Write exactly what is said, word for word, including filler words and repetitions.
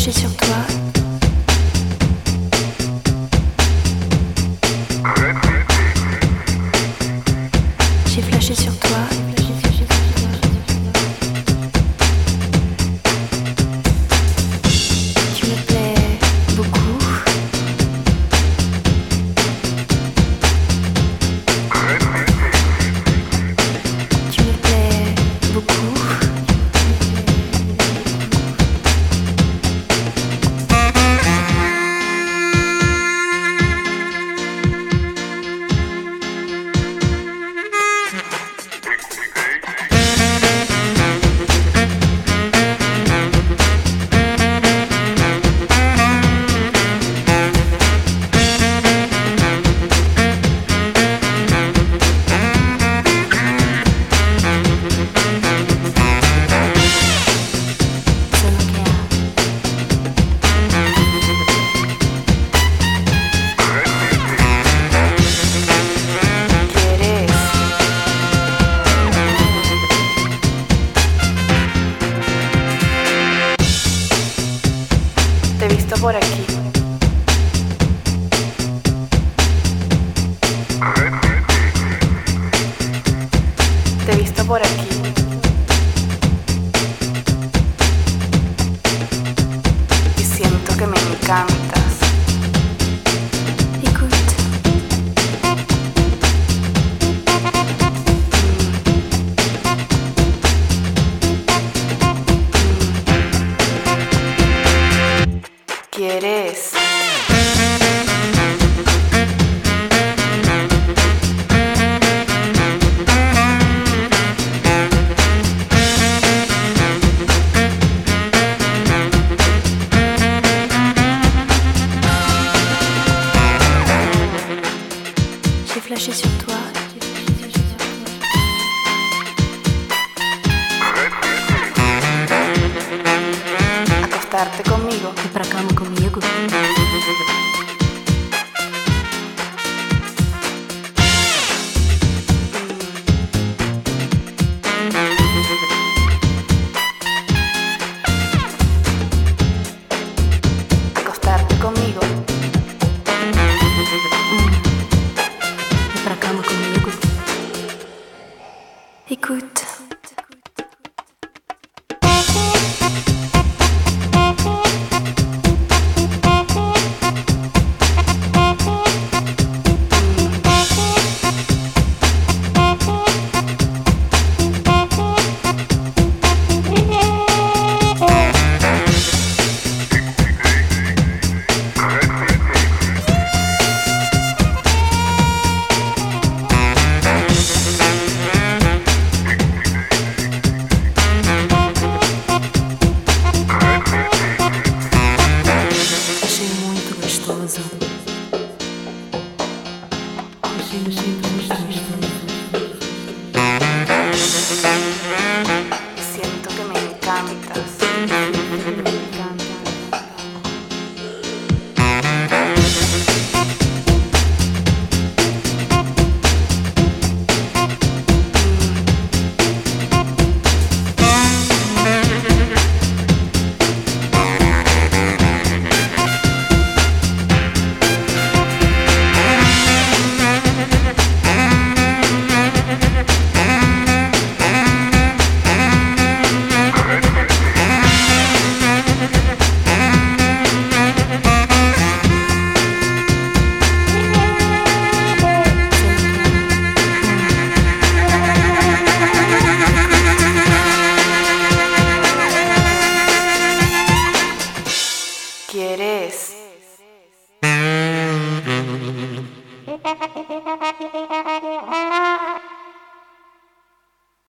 flashé sur toi. J'ai flashé sur toi. Tu me plais beaucoup. Tu me plais beaucoup. Te he visto por aquí. Te he visto por aquí. Y siento que me encantas. Écoute. ¿Quieres? J'ai flashé sur toi. Acostarte conmigo. Ir pra cama comigo. Acostarte conmigo. Ir pra cama comigo. Écoute. Achei muito gostoso. Achei muito gostoso. Siento que me encantas. ¿Quieres?